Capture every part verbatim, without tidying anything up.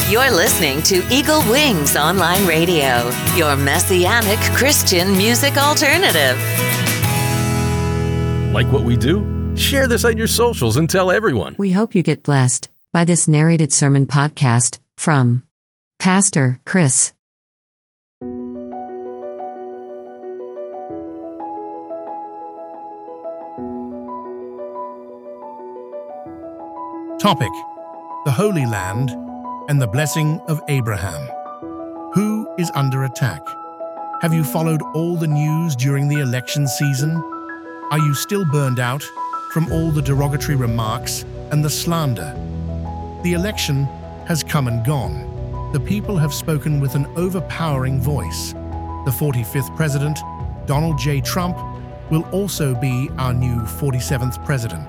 You're listening to Eagle Wings Online Radio, your messianic Christian music alternative. Like what we do? Share this on your socials and tell everyone. We hope you get blessed by this narrated sermon podcast from Pastor Chris. Topic: the Holy Land and the blessing of Abraham. Who is under attack? Have you followed all the news during the election season? Are you still burned out from all the derogatory remarks and the slander? The election has come and gone. The people have spoken with an overpowering voice. The forty-fifth president, Donald J. Trump, will also be our new forty-seventh president.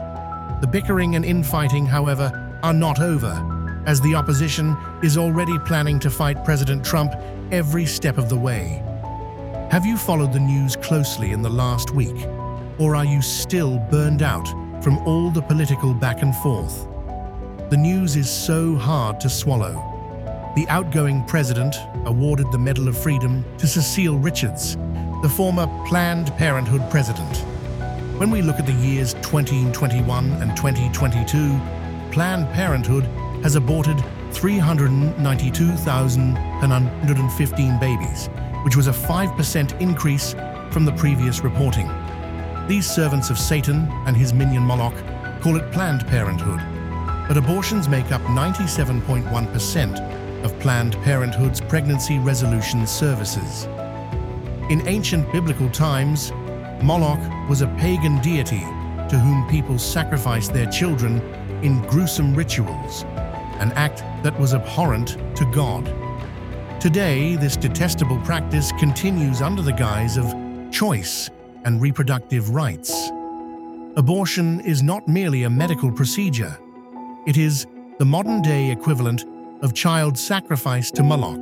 The bickering and infighting, however, are not over, as the opposition is already planning to fight President Trump every step of the way. Have you followed the news closely in the last week, or are you still burned out from all the political back and forth? The news is so hard to swallow. The outgoing president awarded the Medal of Freedom to Cecile Richards, the former Planned Parenthood president. When we look at the years twenty twenty-one and twenty twenty-two, Planned Parenthood has aborted three hundred ninety-two thousand one hundred fifteen babies, which was a five percent increase from the previous reporting. These servants of Satan and his minion Moloch call it Planned Parenthood, but abortions make up ninety-seven point one percent of Planned Parenthood's pregnancy resolution services. In ancient biblical times, Moloch was a pagan deity to whom people sacrificed their children in gruesome rituals, an act that was abhorrent to God. Today, this detestable practice continues under the guise of choice and reproductive rights. Abortion is not merely a medical procedure. It is the modern-day equivalent of child sacrifice to Moloch.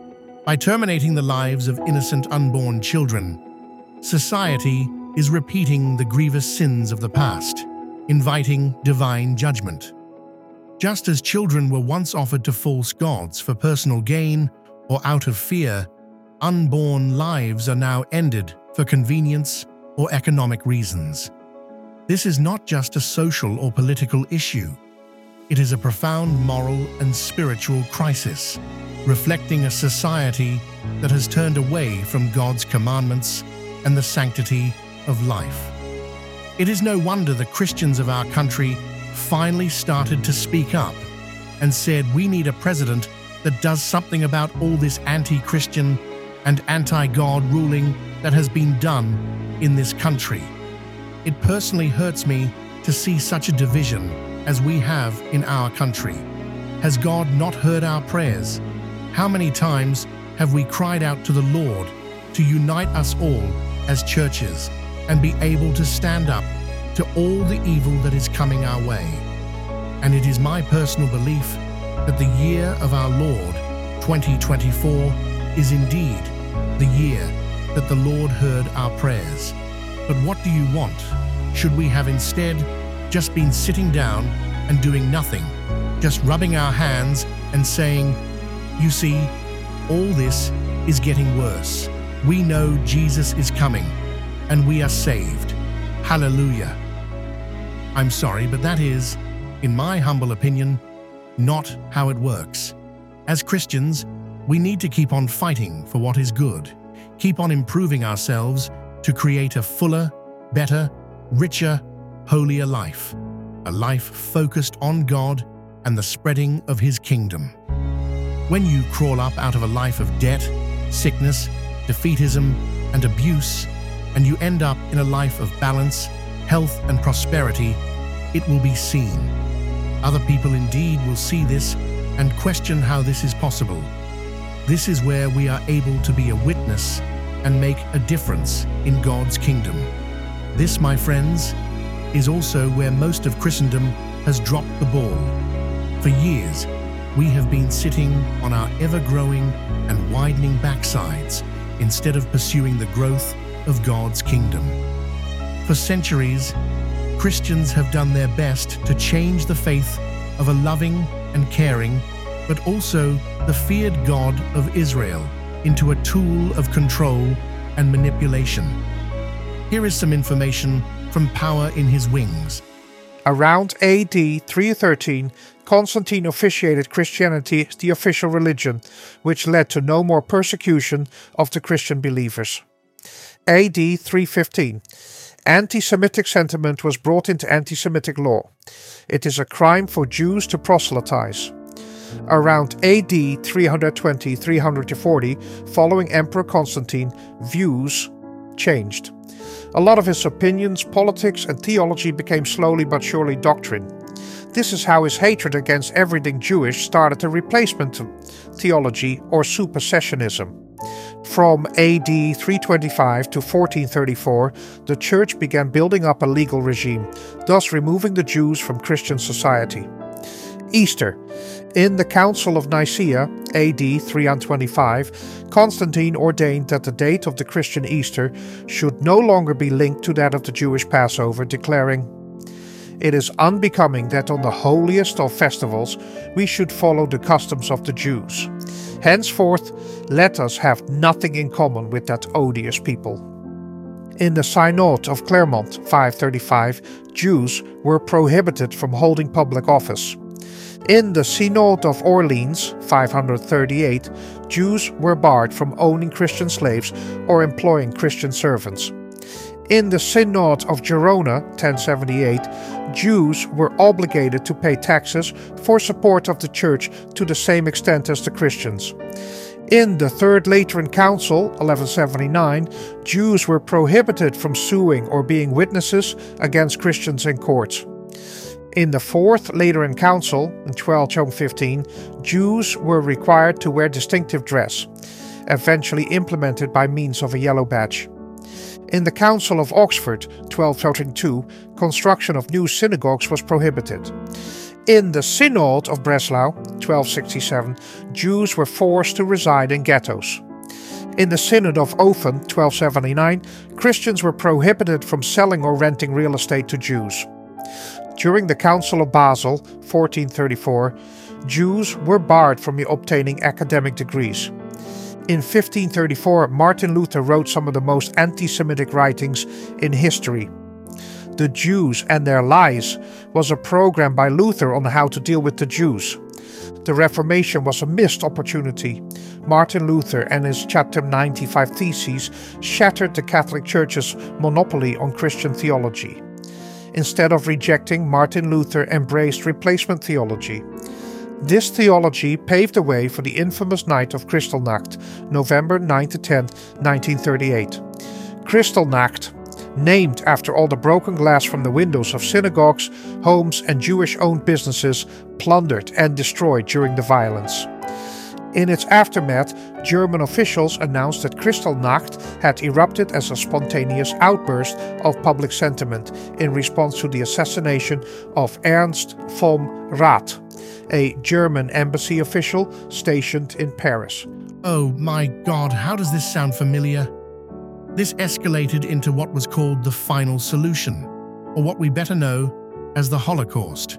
By terminating the lives of innocent unborn children, society is repeating the grievous sins of the past, inviting divine judgment. Just as children were once offered to false gods for personal gain or out of fear, unborn lives are now ended for convenience or economic reasons. This is not just a social or political issue. It is a profound moral and spiritual crisis, reflecting a society that has turned away from God's commandments and the sanctity of life. It is no wonder the Christians of our country finally started to speak up and said we need a president that does something about all this anti-Christian and anti-God ruling that has been done in this country. It personally hurts me to see such a division as we have in our country. Has God not heard our prayers? How many times have we cried out to the Lord to unite us all as churches and be able to stand up to all the evil that is coming our way? And it is my personal belief that the year of our Lord, twenty twenty-four, is indeed the year that the Lord heard our prayers. But what do you want? Should we have instead just been sitting down and doing nothing, just rubbing our hands and saying, you see, all this is getting worse. We know Jesus is coming, and we are saved. Hallelujah. I'm sorry, but that is, in my humble opinion, not how it works. As Christians, we need to keep on fighting for what is good, keep on improving ourselves to create a fuller, better, richer, holier life, a life focused on God and the spreading of His kingdom. When you crawl up out of a life of debt, sickness, defeatism, and abuse, and you end up in a life of balance, health, and prosperity, it will be seen. Other people indeed will see this and question how this is possible. This is where we are able to be a witness and make a difference in God's kingdom. This, my friends, is also where most of Christendom has dropped the ball. For years, we have been sitting on our ever-growing and widening backsides instead of pursuing the growth of God's kingdom. For centuries, Christians have done their best to change the faith of a loving and caring but also the feared God of Israel into a tool of control and manipulation. Here is some information from Power in His Wings. Around A D three thirteen, Constantine officiated Christianity as the official religion, which led to no more persecution of the Christian believers. A D three fifteen. Anti-Semitic sentiment was brought into anti-Semitic law. It is a crime for Jews to proselytize. Around A D three twenty to three forty, following Emperor Constantine, views changed. A lot of his opinions, politics, and theology became slowly but surely doctrine. This is how his hatred against everything Jewish started a replacement theology or supersessionism. From A D three twenty-five to fourteen thirty-four, the Church began building up a legal regime, thus removing the Jews from Christian society. Easter. In the Council of Nicaea, A D three twenty-five, Constantine ordained that the date of the Christian Easter should no longer be linked to that of the Jewish Passover, declaring, "It is unbecoming that on the holiest of festivals we should follow the customs of the Jews. Henceforth, let us have nothing in common with that odious people." In the Synod of Clermont, five thirty-five, Jews were prohibited from holding public office. In the Synod of Orleans, five thirty-eight, Jews were barred from owning Christian slaves or employing Christian servants. In the Synod of Gerona, ten seventy-eight, Jews were obligated to pay taxes for support of the Church to the same extent as the Christians. In the Third Lateran Council, eleven seventy-nine, Jews were prohibited from suing or being witnesses against Christians in courts. In the Fourth Lateran Council, in twelve fifteen, Jews were required to wear distinctive dress, eventually implemented by means of a yellow badge. In the Council of Oxford, twelve thirty-two, construction of new synagogues was prohibited. In the Synod of Breslau, twelve sixty-seven, Jews were forced to reside in ghettos. In the Synod of Ofen, twelve seventy-nine, Christians were prohibited from selling or renting real estate to Jews. During the Council of Basel, fourteen thirty-four, Jews were barred from obtaining academic degrees. In fifteen thirty-four, Martin Luther wrote some of the most anti-Semitic writings in history. The Jews and Their Lies was a program by Luther on how to deal with the Jews. The Reformation was a missed opportunity. Martin Luther and his chapter ninety-five Theses shattered the Catholic Church's monopoly on Christian theology. Instead of rejecting, Martin Luther embraced replacement theology. This theology paved the way for the infamous night of Kristallnacht, November ninth to tenth, nineteen thirty-eight. Kristallnacht, named after all the broken glass from the windows of synagogues, homes, and Jewish-owned businesses plundered and destroyed during the violence. In its aftermath, German officials announced that Kristallnacht had erupted as a spontaneous outburst of public sentiment in response to the assassination of Ernst vom Rath, a German embassy official stationed in Paris. Oh my God, how does this sound familiar? This escalated into what was called the final solution, or what we better know as the Holocaust.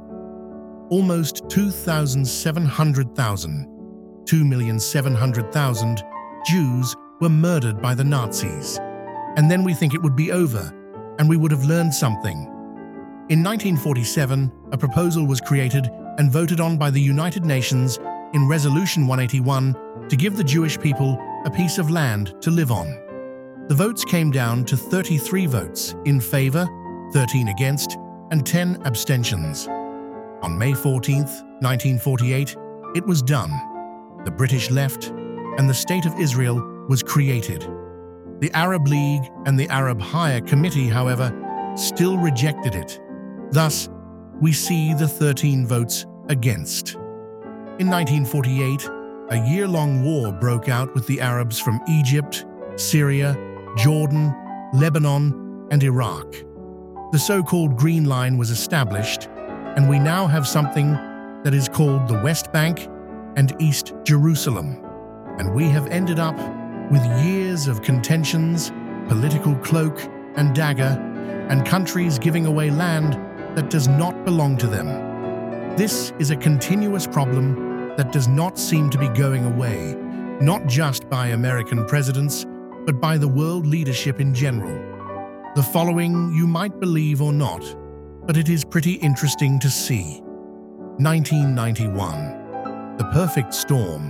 Almost two thousand seven hundred thousand, two million seven hundred thousand Jews were murdered by the Nazis. And then we think it would be over, and we would have learned something. In nineteen forty-seven, a proposal was created and voted on by the United Nations in Resolution one eighty-one to give the Jewish people a piece of land to live on. The votes came down to thirty-three votes in favor, thirteen against, and ten abstentions. On May fourteenth, nineteen forty-eight, it was done. The British left, and the State of Israel was created. The Arab League and the Arab Higher Committee, however, still rejected it. Thus, we see the thirteen votes against. In nineteen forty-eight, a year-long war broke out with the Arabs from Egypt, Syria, Jordan, Lebanon, and Iraq. The so-called Green Line was established, and we now have something that is called the West Bank and East Jerusalem. And we have ended up with years of contentions, political cloak and dagger, and countries giving away land that does not belong to them. This is a continuous problem that does not seem to be going away, not just by American presidents, but by the world leadership in general. The following you might believe or not, but it is pretty interesting to see. nineteen ninety-one. The perfect storm.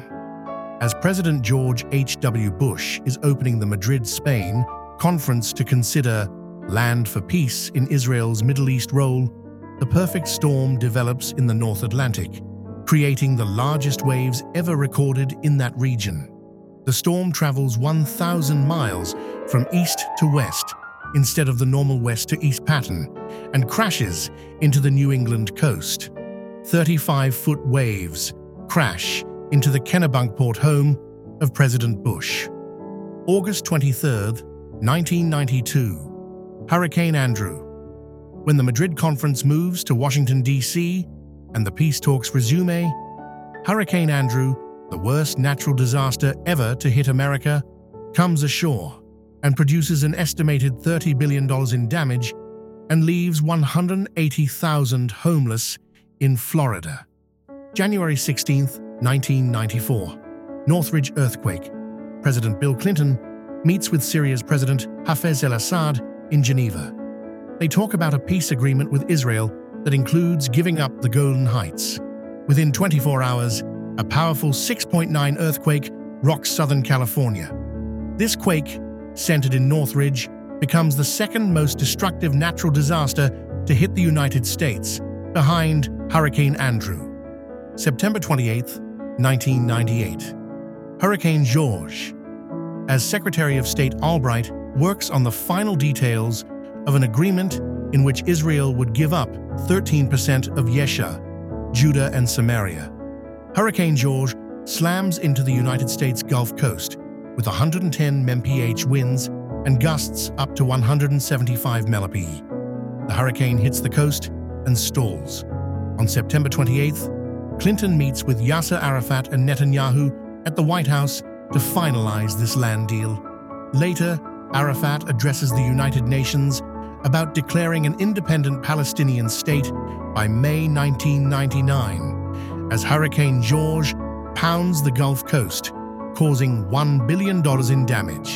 As President George H W Bush is opening the Madrid, Spain, conference to consider land for peace in Israel's Middle East role, the perfect storm develops in the North Atlantic, creating the largest waves ever recorded in that region. The storm travels one thousand miles from east to west instead of the normal west to east pattern and crashes into the New England coast. thirty-five foot waves crash into the Kennebunkport home of President Bush. August twenty-third, nineteen ninety-two. Hurricane Andrew. When the Madrid conference moves to Washington, D C, and the peace talks resume, Hurricane Andrew, the worst natural disaster ever to hit America, comes ashore and produces an estimated thirty billion dollars in damage and leaves one hundred eighty thousand homeless in Florida. January sixteenth, nineteen ninety-four. Northridge earthquake. President Bill Clinton meets with Syria's President Hafez al-Assad in Geneva. They talk about a peace agreement with Israel that includes giving up the Golan Heights. Within twenty-four hours, a powerful six point nine earthquake rocks Southern California. This quake, centered in Northridge, becomes the second most destructive natural disaster to hit the United States, behind Hurricane Andrew. September twenty-eighth, nineteen ninety-eight. Hurricane George. As Secretary of State Albright works on the final details of an agreement in which Israel would give up thirteen percent of Yesha, Judah and Samaria, Hurricane George slams into the United States Gulf Coast with one hundred ten miles per hour winds and gusts up to one hundred seventy-five miles per hour. The hurricane hits the coast and stalls. On September twenty-eighth, Clinton meets with Yasser Arafat and Netanyahu at the White House to finalize this land deal. Later, Arafat addresses the United Nations about declaring an independent Palestinian state by May nineteen ninety-nine, as Hurricane George pounds the Gulf Coast, causing one billion dollars in damage.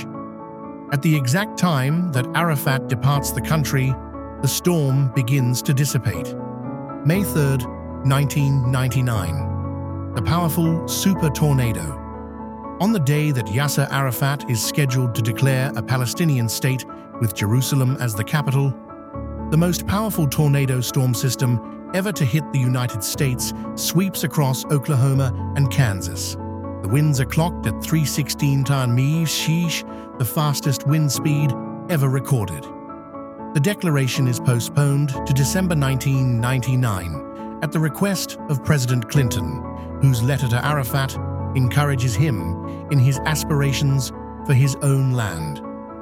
At the exact time that Arafat departs the country, the storm begins to dissipate. May third, nineteen ninety-nine. The powerful super tornado. On the day that Yasser Arafat is scheduled to declare a Palestinian state with Jerusalem as the capital, the most powerful tornado storm system ever to hit the United States sweeps across Oklahoma and Kansas. The winds are clocked at three hundred sixteen miles per hour, the fastest wind speed ever recorded. The declaration is postponed to December nineteen ninety-nine at the request of President Clinton, whose letter to Arafat encourages him in his aspirations for his own land.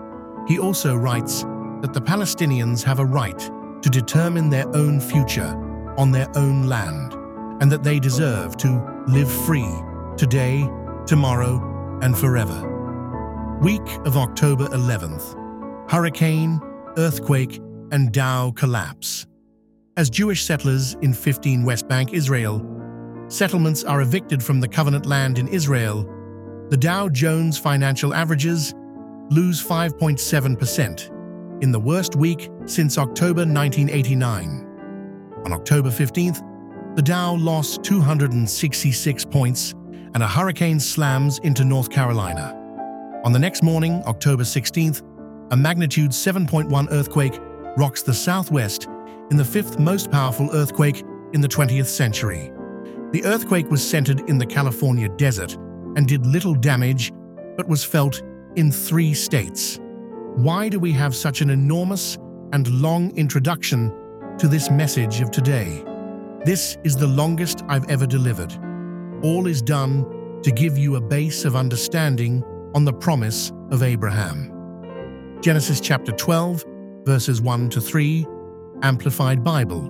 He also writes that the Palestinians have a right to determine their own future on their own land, and that they deserve to live free today, tomorrow, and forever. Week of October eleventh. Hurricane, earthquake, and Dow collapse. As Jewish settlers in fifteen West Bank, Israel, settlements are evicted from the covenant land in Israel, the Dow Jones Financial Averages lose five point seven percent in the worst week since October nineteen eighty-nine. On October fifteenth, the Dow lost two hundred sixty-six points and a hurricane slams into North Carolina. On the next morning, October sixteenth, a magnitude seven point one earthquake rocks the Southwest in the fifth most powerful earthquake in the twentieth century. The earthquake was centered in the California desert and did little damage, but was felt in three states. Why do we have such an enormous and long introduction to this message of today? This is the longest I've ever delivered. All is done to give you a base of understanding on the promise of Abraham. Genesis chapter twelve, verses one to three, Amplified Bible.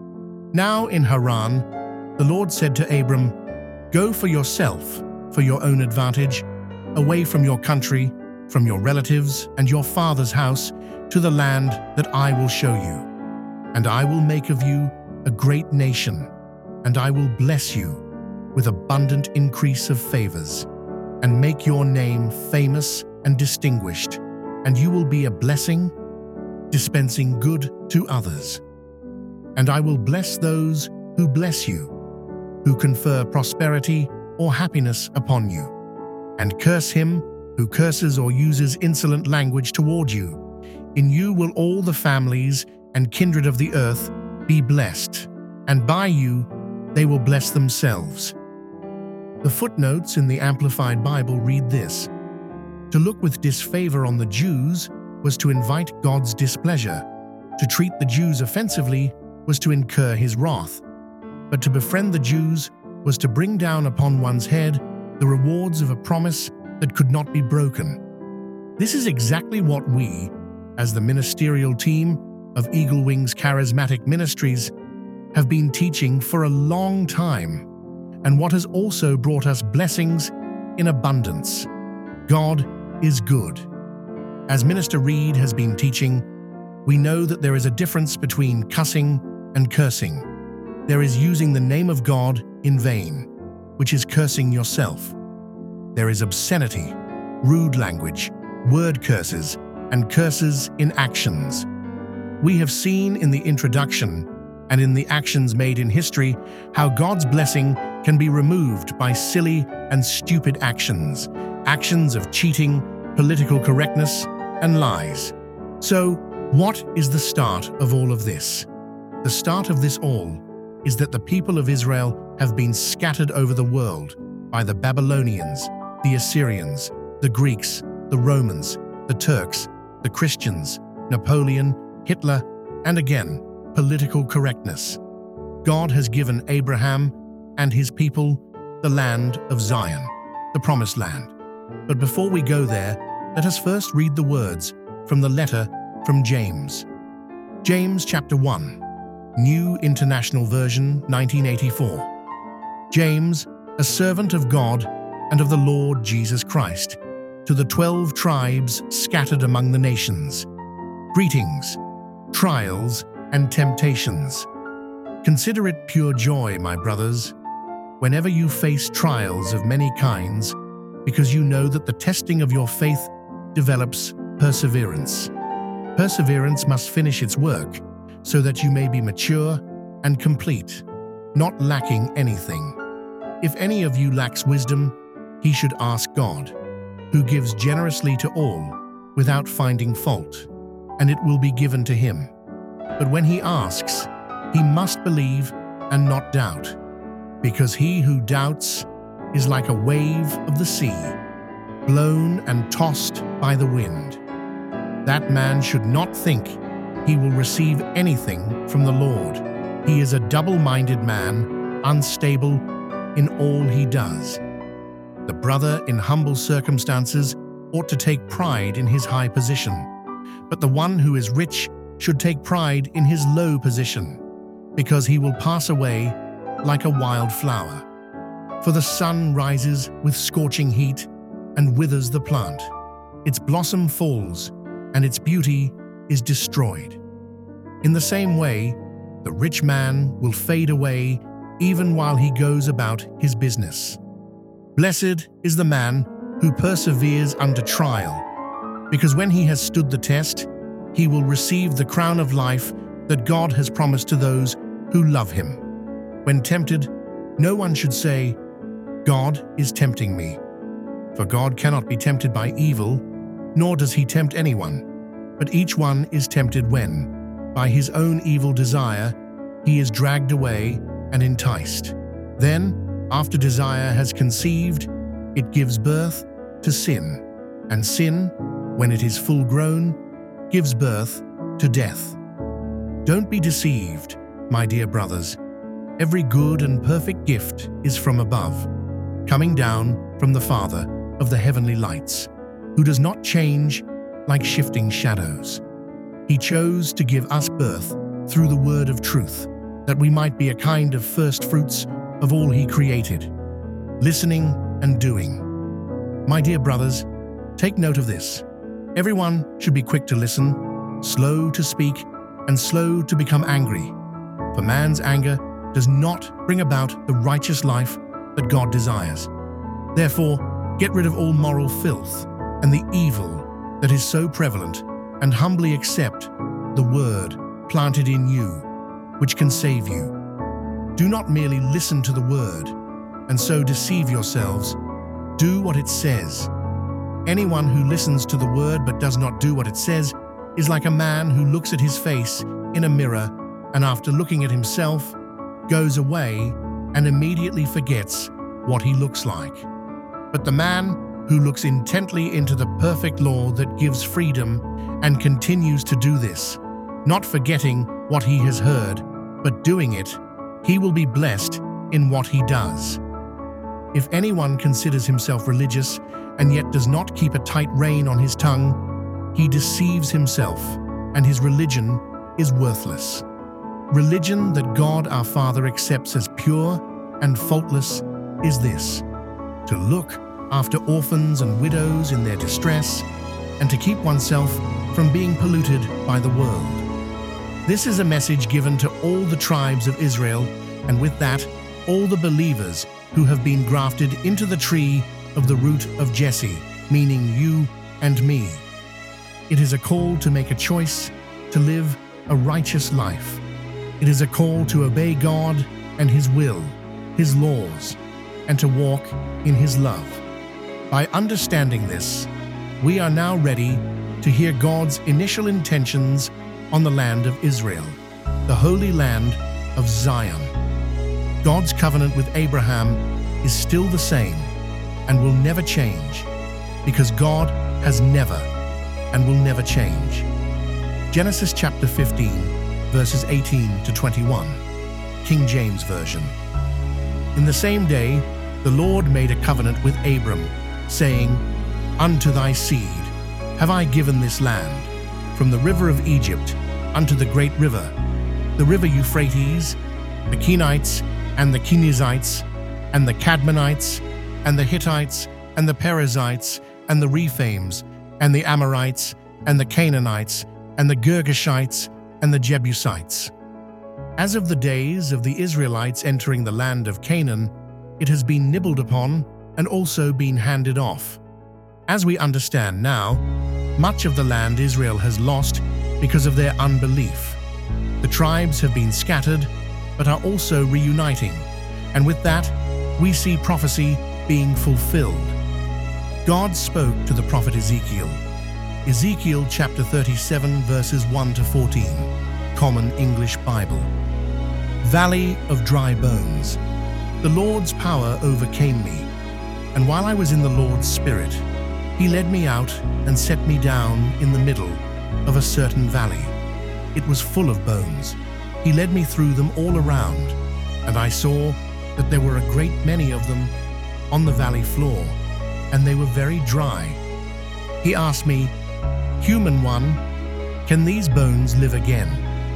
Now in Haran, the Lord said to Abram, "Go for yourself, for your own advantage, away from your country, from your relatives and your father's house, to the land that I will show you. And I will make of you a great nation, and I will bless you, with abundant increase of favors, and make your name famous and distinguished, and you will be a blessing, dispensing good to others. And I will bless those who bless you, who confer prosperity or happiness upon you, and curse him who curses or uses insolent language toward you. In you will all the families and kindred of the earth be blessed, and by you they will bless themselves. The footnotes in the Amplified Bible read this: to look with disfavor on the Jews was to invite God's displeasure. To treat the Jews offensively was to incur his wrath. But to befriend the Jews was to bring down upon one's head the rewards of a promise that could not be broken. This is exactly what we, as the ministerial team of Eagle Wings Charismatic Ministries, have been teaching for a long time, and what has also brought us blessings in abundance. God is good. As Minister Reed has been teaching, we know that there is a difference between cussing and cursing. There is using the name of God in vain, which is cursing yourself. There is obscenity, rude language, word curses, and curses in actions. We have seen in the introduction and in the actions made in history how God's blessing can be removed by silly and stupid actions, actions of cheating, political correctness, and lies. So, what is the start of all of this? The start of this all is that the people of Israel have been scattered over the world by the Babylonians, the Assyrians, the Greeks, the Romans, the Turks, the Christians, Napoleon, Hitler, and again, political correctness. God has given Abraham and his people the land of Zion, the promised land. But before we go there, let us first read the words from the letter from James. James chapter one, New International Version, nineteen eighty-four. James, a servant of God and of the Lord Jesus Christ, to the twelve tribes scattered among the nations. Greetings, trials, and temptations. Consider it pure joy, my brothers, whenever you face trials of many kinds, because you know that the testing of your faith develops perseverance. Perseverance must finish its work, so that you may be mature and complete, not lacking anything. If any of you lacks wisdom, he should ask God, who gives generously to all, without finding fault, and it will be given to him. But when he asks, he must believe and not doubt, because he who doubts is like a wave of the sea, blown and tossed by the wind. That man should not think he will receive anything from the Lord. He is a double-minded man, unstable in all he does. The brother in humble circumstances ought to take pride in his high position, but the one who is rich should take pride in his low position, because he will pass away like a wild flower. For the sun rises with scorching heat and withers the plant. Its blossom falls, and its beauty is destroyed. In the same way, the rich man will fade away even while he goes about his business. Blessed is the man who perseveres under trial, because when he has stood the test, he will receive the crown of life that God has promised to those who love him. When tempted, no one should say, "God is tempting me." For God cannot be tempted by evil, nor does he tempt anyone. But each one is tempted when, by his own evil desire, he is dragged away and enticed. Then, after desire has conceived, it gives birth to sin, and sin, when it is full grown, gives birth to death. Don't be deceived, my dear brothers. Every good and perfect gift is from above, coming down from the Father of the heavenly lights, who does not change like shifting shadows. He chose to give us birth through the word of truth, that we might be a kind of first fruits of all he created, listening and doing. My dear brothers, take note of this. Everyone should be quick to listen, slow to speak, and slow to become angry. For man's anger does not bring about the righteous life that God desires. Therefore, get rid of all moral filth and the evil that is so prevalent, and humbly accept the word planted in you, which can save you. Do not merely listen to the word and so deceive yourselves. Do what it says. Anyone who listens to the word but does not do what it says is like a man who looks at his face in a mirror and after looking at himself goes away and immediately forgets what he looks like. But the man who looks intently into the perfect law that gives freedom and continues to do this, not forgetting what he has heard, but doing it, he will be blessed in what he does. If anyone considers himself religious and yet does not keep a tight rein on his tongue, he deceives himself, and his religion is worthless. Religion that God our Father accepts as pure and faultless is this: to look after orphans and widows in their distress, and to keep oneself from being polluted by the world. This is a message given to all the tribes of Israel, and with that, all the believers who have been grafted into the tree of the root of Jesse, meaning you and me. It is a call to make a choice to live a righteous life. It is a call to obey God and His will, His laws, and to walk in His love. By understanding this, we are now ready to hear God's initial intentions on the land of Israel, the Holy Land of Zion. God's covenant with Abraham is still the same and will never change, because God has never and will never change. Genesis chapter fifteen, verses eighteen to twenty-one, King James Version. In the same day, the Lord made a covenant with Abram, saying, Unto thy seed have I given this land, from the river of Egypt unto the great river, the river Euphrates, the Kenites, and the Kenizzites, and the Cadmonites, and the Hittites, and the Perizzites, and the Rephaim, and the Amorites, and the Canaanites, and the Girgashites, and the Jebusites. As of the days of the Israelites entering the land of Canaan, it has been nibbled upon and also been handed off. As we understand now, much of the land Israel has lost because of their unbelief. The tribes have been scattered, but are also reuniting, and with that, we see prophecy being fulfilled. God spoke to the prophet Ezekiel. Ezekiel chapter thirty-seven, verses one to fourteen, Common English Bible. Valley of dry bones. The Lord's power overcame me, and while I was in the Lord's Spirit, He led me out and set me down in the middle of a certain valley. It was full of bones. He led me through them all around, and I saw that there were a great many of them on the valley floor, and they were very dry. He asked me, Human one, can these bones live again?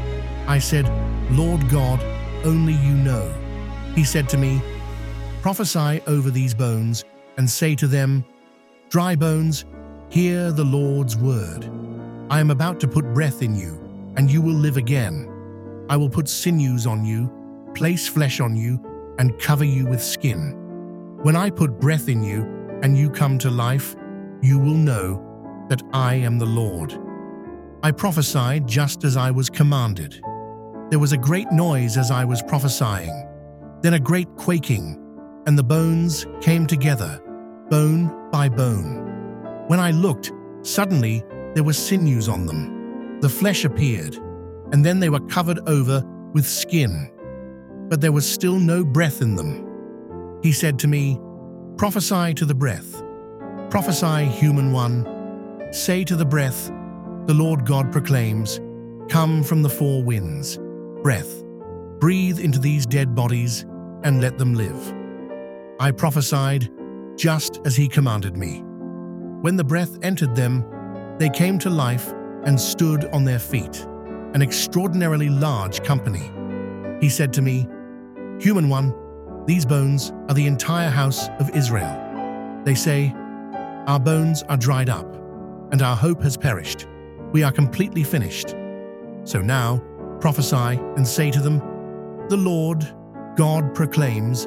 I said, Lord God, only you know. He said to me, Prophesy over these bones, and say to them, Dry bones, hear the Lord's word. I am about to put breath in you, and you will live again. I will put sinews on you, place flesh on you, and cover you with skin. When I put breath in you, and you come to life, you will know that I am the Lord. I prophesied just as I was commanded. There was a great noise as I was prophesying, then a great quaking, and the bones came together, bone by bone. When I looked, suddenly there were sinews on them. The flesh appeared, and then they were covered over with skin. But there was still no breath in them. He said to me, Prophesy to the breath. Prophesy, human one. Say to the breath, The Lord God proclaims, Come from the four winds. Breath, breathe into these dead bodies and let them live. I prophesied just as He commanded me. When the breath entered them, they came to life and stood on their feet, an extraordinarily large company. He said to me, Human one, these bones are the entire house of Israel. They say, Our bones are dried up, and our hope has perished. We are completely finished. So now, prophesy and say to them, The Lord God proclaims,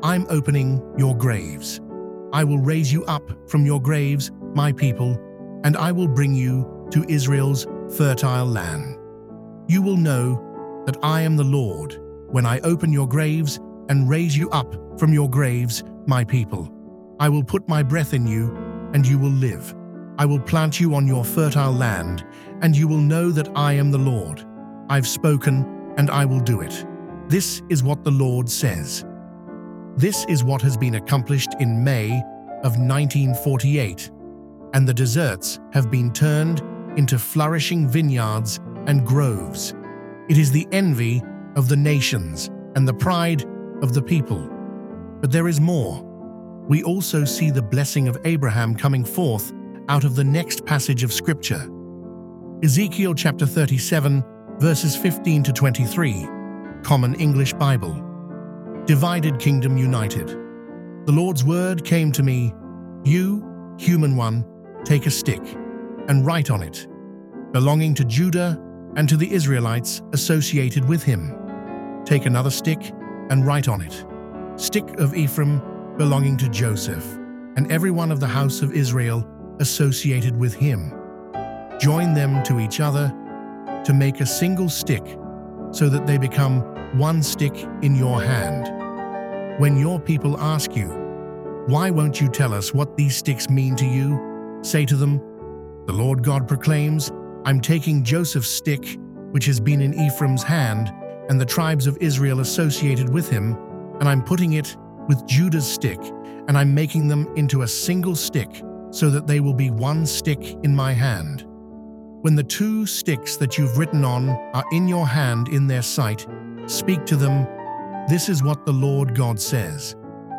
I'm opening your graves. I will raise you up from your graves, my people, and I will bring you to Israel's fertile land. You will know that I am the Lord when I open your graves and raise you up from your graves, my people. I will put my breath in you, and you will live. I will plant you on your fertile land, and you will know that I am the Lord. I've spoken, and I will do it. This is what the Lord says. This is what has been accomplished in May of nineteen forty-eight, and the deserts have been turned into flourishing vineyards and groves. It is the envy of the nations and the pride of the people. But there is more. We also see the blessing of Abraham coming forth out of the next passage of Scripture. Ezekiel chapter thirty-seven, verses fifteen to twenty-three, Common English Bible. Divided Kingdom United. The Lord's word came to me, "You, human one, take a stick and write on it, belonging to Judah and to the Israelites associated with him. Take another stick and write on it, stick of Ephraim belonging to Joseph, and every one of the house of Israel associated with him. Join them to each other to make a single stick, so that they become one stick in your hand. When your people ask you, 'Why won't you tell us what these sticks mean to you?' say to them, 'The Lord God proclaims, I'm taking Joseph's stick, which has been in Ephraim's hand, and the tribes of Israel associated with him, and I'm putting it with Judah's stick, and I'm making them into a single stick, so that they will be one stick in my hand. When the two sticks that you've written on are in your hand in their sight, speak to them, "This is what the Lord God says.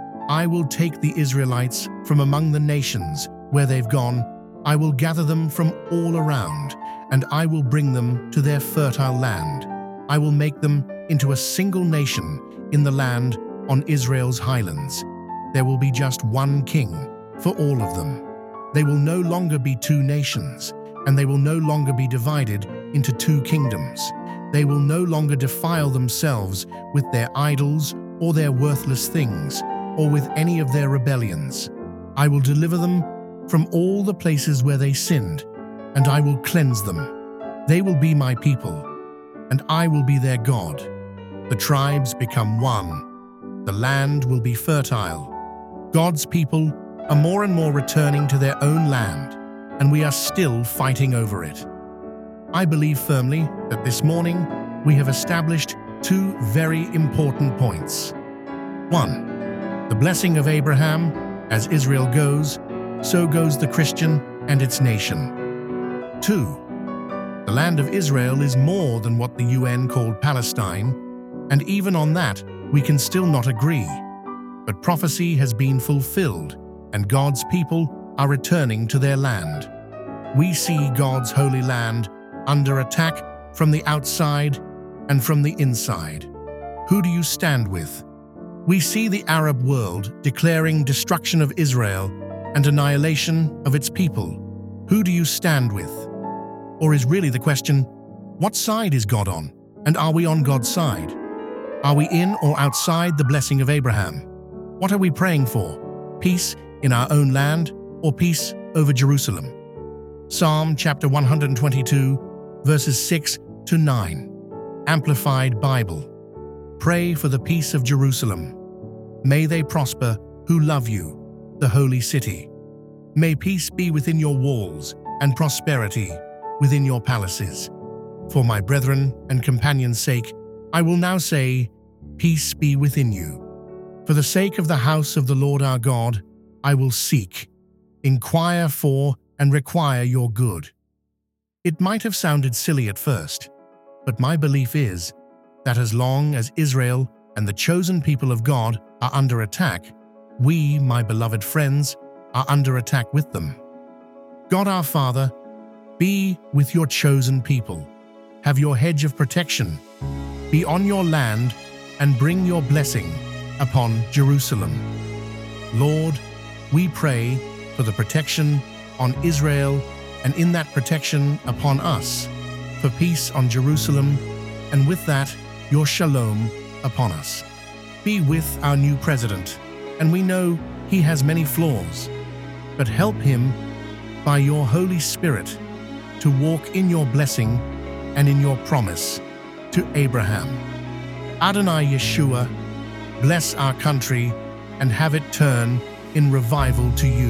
I will take the Israelites from among the nations where they've gone. I will gather them from all around, and I will bring them to their fertile land. I will make them into a single nation in the land on Israel's highlands. There will be just one king for all of them. They will no longer be two nations, and they will no longer be divided into two kingdoms. They will no longer defile themselves with their idols or their worthless things, or with any of their rebellions. I will deliver them from all the places where they sinned, and I will cleanse them. They will be my people, and I will be their God. The tribes become one. The land will be fertile. God's people are more and more returning to their own land, and we are still fighting over it. I believe firmly that this morning we have established two very important points. One, the blessing of Abraham, as Israel goes, so goes the Christian and its nation. Two, the land of Israel is more than what the U N called Palestine, and even on that we can still not agree. But prophecy has been fulfilled, and God's people are returning to their land. We see God's holy land under attack from the outside and from the inside. Who do you stand with? We see the Arab world declaring destruction of Israel and annihilation of its people. Who do you stand with? Or is really the question, what side is God on? And are we on God's side? Are we in or outside the blessing of Abraham? What are we praying for? Peace in our own land or peace over Jerusalem? Psalm chapter one hundred twenty-two, verses six to nine. Amplified Bible. Pray for the peace of Jerusalem. May they prosper who love you, the holy city. May peace be within your walls and prosperity within your palaces. For my brethren and companions' sake, I will now say, peace be within you. For the sake of the house of the Lord our God, I will seek, inquire for, and require your good. It might have sounded silly at first, but my belief is that as long as Israel and the chosen people of God are under attack, we, my beloved friends, are under attack with them. God our Father, be with your chosen people. Have your hedge of protection. Be on your land and bring your blessing upon Jerusalem. Lord, we pray for the protection on Israel, and in that protection upon us, for peace on Jerusalem, and with that, your shalom upon us. Be with our new president, and we know he has many flaws, but help him by your Holy Spirit to walk in your blessing and in your promise to Abraham. Adonai Yeshua, bless our country and have it turn in revival to you.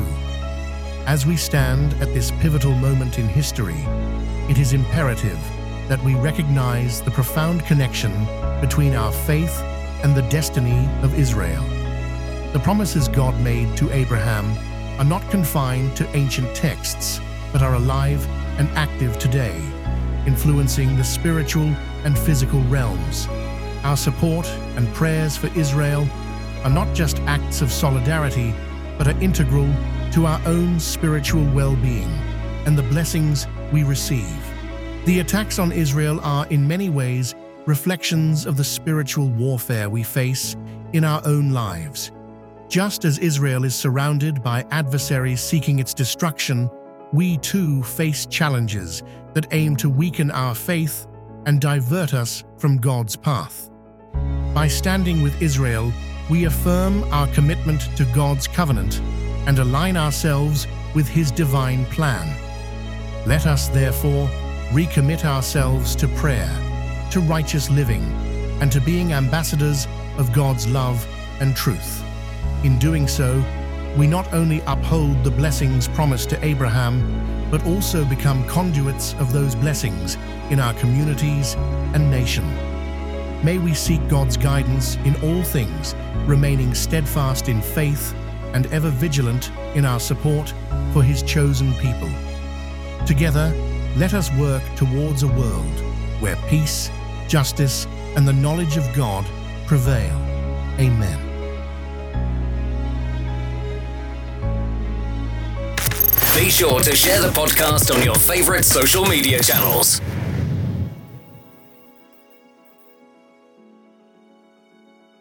As we stand at this pivotal moment in history, it is imperative that we recognize the profound connection between our faith and the destiny of Israel. The promises God made to Abraham are not confined to ancient texts, but are alive and active today, influencing the spiritual and physical realms. Our support and prayers for Israel are not just acts of solidarity, but are integral to our own spiritual well-being and the blessings we receive. The attacks on Israel are in many ways reflections of the spiritual warfare we face in our own lives. Just as Israel is surrounded by adversaries seeking its destruction, we too face challenges that aim to weaken our faith and divert us from God's path. By standing with Israel, we affirm our commitment to God's covenant and align ourselves with His divine plan. Let us, therefore, recommit ourselves to prayer, to righteous living, and to being ambassadors of God's love and truth. In doing so, we not only uphold the blessings promised to Abraham, but also become conduits of those blessings in our communities and nation. May we seek God's guidance in all things, remaining steadfast in faith and ever vigilant in our support for His chosen people. Together, let us work towards a world where peace, justice, and the knowledge of God prevail. Amen. Be sure to share the podcast on your favorite social media channels.